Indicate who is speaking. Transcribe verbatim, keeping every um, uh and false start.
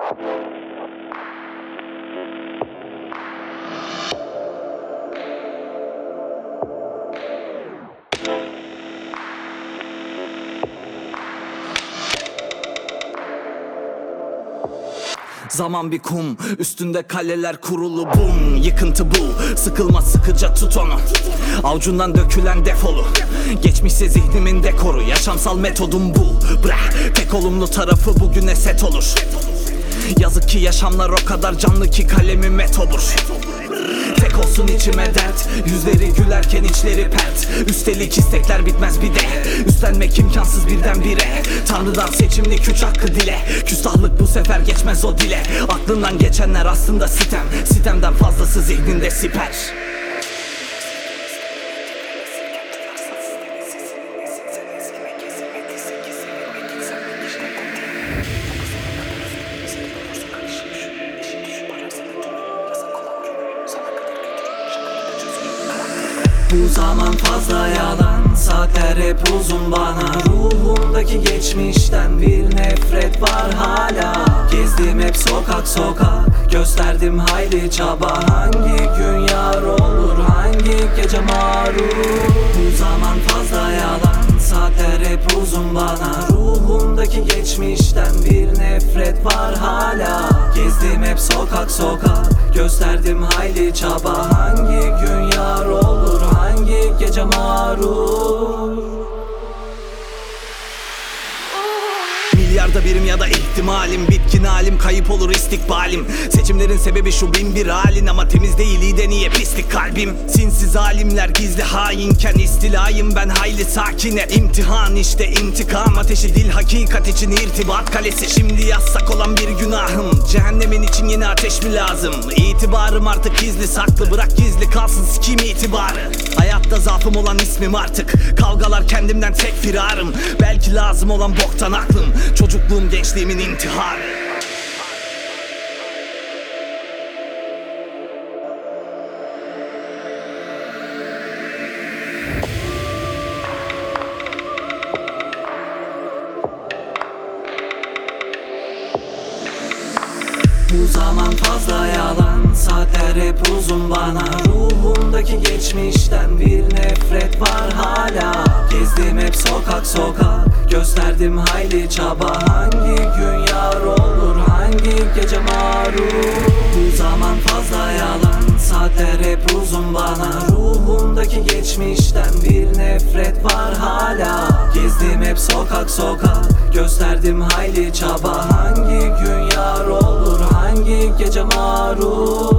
Speaker 1: Zaman bir kum, üstünde kaleler kurulu bum. Yıkıntı bu, sıkılma sıkıca tut onu. Avucundan dökülen defolu. Geçmişse zihnimin dekoru. Yaşamsal metodum bu. Bırak, tek olumlu tarafı bugüne set olur. Yazık ki yaşamlar o kadar canlı ki kalemi metobur. Tek olsun içime dert, yüzleri gülerken içleri pert. Üstelik istekler bitmez bir de, üstlenmek imkansız birdenbire. Tanrıdan seçimlik üç hakkı dile. Küstahlık bu sefer geçmez o dile. Aklından geçenler aslında sitem. Sitemden fazlası zihninde siper. Bu zaman fazla yalan, saatler hep uzun bana. Ruhumdaki geçmişten bir nefret var hala. Gezdim hep sokak sokak, gösterdim hayli çaba. Hangi gün yar olur, hangi gece maruz. Bu zaman fazla yalan, saatler hep uzun bana. Ruhumdaki geçmişten bir nefret var hala. Gezdim hep sokak sokak, gösterdim hayli çaba. Hangi gün yar olur, hangi gece maruz. Milyarda birim ya da ihtimalim, bitkin halim, kayıp olur istikbalim. Seçimlerin sebebi şu bin bir halin, ama temiz değil iyi de niye pislik kalbim. Sinsiz alimler gizli hainken istilayım ben hayli sakine. İmtihan işte intikam ateşi, dil hakikat için irtibat kalesi. Şimdi yazsak olan bir günahım, cehennemin için yeni ateş mi lazım? İtibarım artık gizli saklı, bırak gizli kalsın sikim itibarı. Hayatta zaafım olan ismim artık, kavgalar kendimden tek firarım. Belki lazım olan boktan aklım, çocukluğum gençliğimin intiharı. Bu zaman fazla yalan, saatler hep uzun bana. Ruhumdaki geçmişten bir nefret var hala. Gezdim hep sokak sokak, gösterdim hayli çaba. Hangi gün yar olur, hangi gece maruz. Bu zaman fazla yalan, saatler hep uzun bana. Ruhumdaki geçmişten bir nefret var hala. Gezdim hep sokak sokak, gösterdim hayli çaba. Hangi gün yar olur, hangi gece maruz.